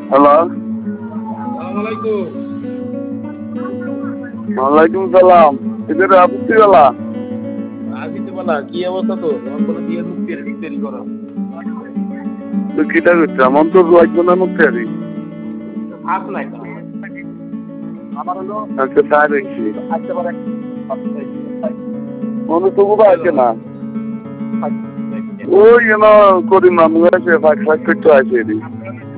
Hello, আসসালামালাইকুম। ওয়ালাইকুম সালাম। এদের আপত্তি বেলা আসিতে বলা কি অবস্থা তো তোমার কোনো বিয়ের মুখ দেরি করো। তুই কিটা করছিস? আমার তো লাগবে না মুখে আরি। আস নাই তো আমার হলো আচ্ছা তাই দেখছি আসতে পারে মনে তবু বা আছে না ওই করি মামু আছে ফাঁক ফাঁক করতে আছে এদিকে